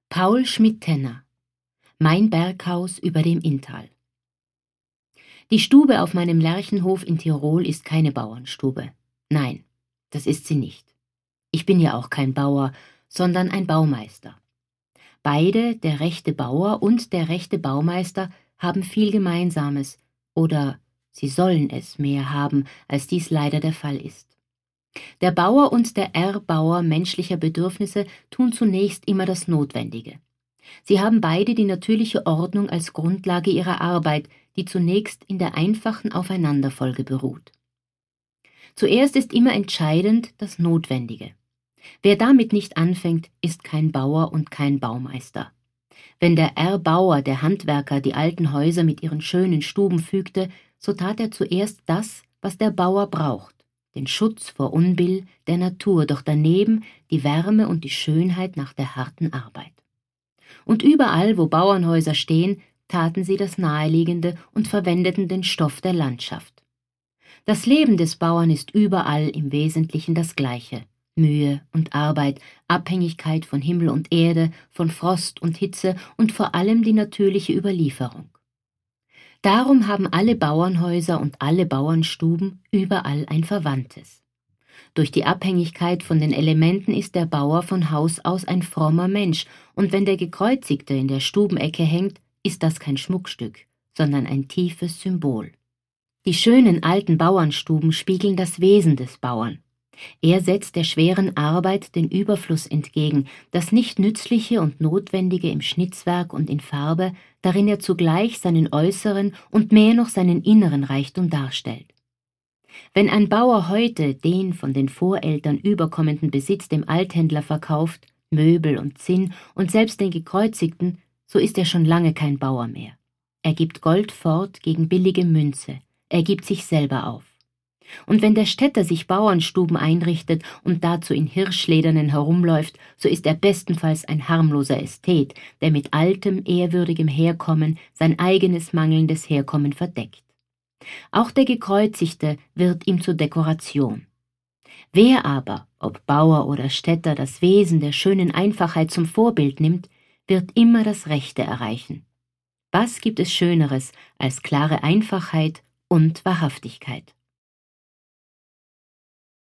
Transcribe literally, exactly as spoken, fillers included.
Paul Schmidt-Tenner: Mein Berghaus über dem Inntal. Die Stube auf meinem Lerchenhof in Tirol ist keine Bauernstube. Nein, das ist sie nicht. Ich bin ja auch kein Bauer, sondern ein Baumeister. Beide, der rechte Bauer und der rechte Baumeister, haben viel Gemeinsames, oder sie sollen es mehr haben, als dies leider der Fall ist. Der Bauer und der Erbauer menschlicher Bedürfnisse tun zunächst immer das Notwendige. Sie haben beide die natürliche Ordnung als Grundlage ihrer Arbeit, die zunächst in der einfachen Aufeinanderfolge beruht. Zuerst ist immer entscheidend das Notwendige. Wer damit nicht anfängt, ist kein Bauer und kein Baumeister. Wenn der Erbauer, der Handwerker, die alten Häuser mit ihren schönen Stuben fügte, so tat er zuerst das, was der Bauer braucht: den Schutz vor Unbill der Natur, doch daneben die Wärme und die Schönheit nach der harten Arbeit. Und überall, wo Bauernhäuser stehen, taten sie das Naheliegende und verwendeten den Stoff der Landschaft. Das Leben des Bauern ist überall im Wesentlichen das gleiche: Mühe und Arbeit, Abhängigkeit von Himmel und Erde, von Frost und Hitze und vor allem die natürliche Überlieferung. Darum haben alle Bauernhäuser und alle Bauernstuben überall ein Verwandtes. Durch die Abhängigkeit von den Elementen ist der Bauer von Haus aus ein frommer Mensch, und wenn der Gekreuzigte in der Stubenecke hängt, ist das kein Schmuckstück, sondern ein tiefes Symbol. Die schönen alten Bauernstuben spiegeln das Wesen des Bauern. Er setzt der schweren Arbeit den Überfluss entgegen, das Nicht-Nützliche und Notwendige im Schnitzwerk und in Farbe, darin er zugleich seinen äußeren und mehr noch seinen inneren Reichtum darstellt. Wenn ein Bauer heute den von den Voreltern überkommenden Besitz dem Althändler verkauft, Möbel und Zinn und selbst den Gekreuzigten, so ist er schon lange kein Bauer mehr. Er gibt Gold fort gegen billige Münze, er gibt sich selber auf. Und wenn der Städter sich Bauernstuben einrichtet und dazu in Hirschledernen herumläuft, so ist er bestenfalls ein harmloser Ästhet, der mit altem, ehrwürdigem Herkommen sein eigenes mangelndes Herkommen verdeckt. Auch der Gekreuzigte wird ihm zur Dekoration. Wer aber, ob Bauer oder Städter, das Wesen der schönen Einfachheit zum Vorbild nimmt, wird immer das Rechte erreichen. Was gibt es Schöneres als klare Einfachheit und Wahrhaftigkeit?